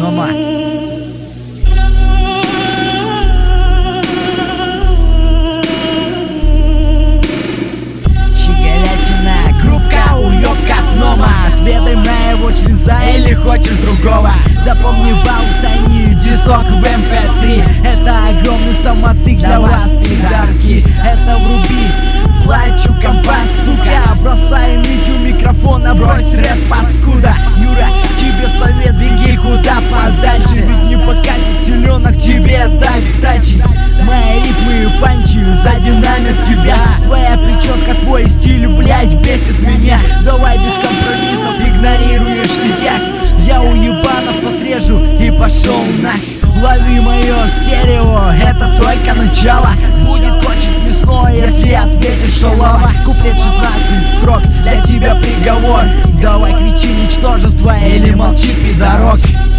гнома. Щеголятина, группка уёбков гнома. Отведай моего члена или хочешь другого. Запомни болтани, дисок в MP3. Это огромный самотык для вас, пидорки. Это вруби, плачу компас, сука. Бросай нить у микрофона, брось рэп, паскуда. Юра, тебе совет, беги куда подальше. Ведь не покатит селенок тебе дать сдачи. Мои рифмы и панчи задинамят тебя. Твоя прическа, твой стиль, блять, бесит меня. Давай без компромиссов, игнорируешь всех. Я у ебанов вас режу и пошел нахер. Лови мое стерео, это только начало. Будет очень смешно, если ответишь шалава. Куплет 16 строк, для тебя приговор. Давай кричи, ничтожество, или молчи, пидорок.